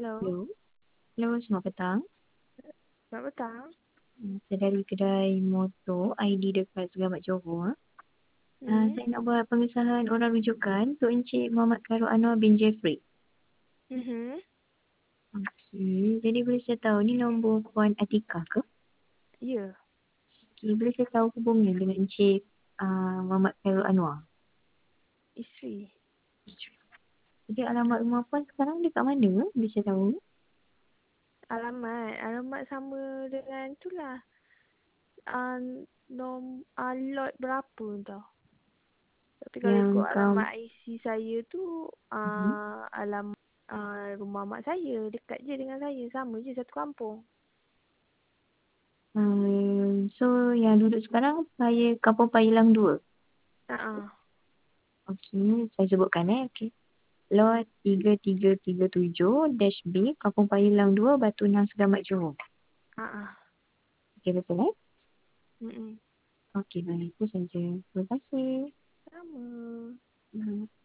Hello, Hello, hello, selamat petang. selamat petang. Saya dari kedai motor ID dekat Segamat Johor. Hmm. Saya nak buat pengesahan orang rujukan untuk Encik Muhammad Khairul Anwar bin Jeffrey. Mhm. Okey, jadi boleh saya tahu ni nombor Puan Atikah ke? Ya, Okey, boleh saya tahu hubungan dengan Encik Muhammad Khairul Anwar? isteri. Jadi alamat rumah Puan sekarang dekat mana? Boleh saya tahu? Alamat sama dengan itulah. Lot berapa tau. Tapi kalau Yang ikut kau... alamat IC saya tu, Mhm. alamat rumah mak saya dekat je dengan saya. Sama je satu kampung. So, yang duduk sekarang saya Kampung Payilang 2. Haa. Okey, saya sebutkan okey. Lot 3337-B, Kampung Payilang 2, Batu Nang, Segamat Johor. Haa. Okey, betul Mm-mm. Okey, baik. Itu saja. Terima kasih. Sama. Hmm.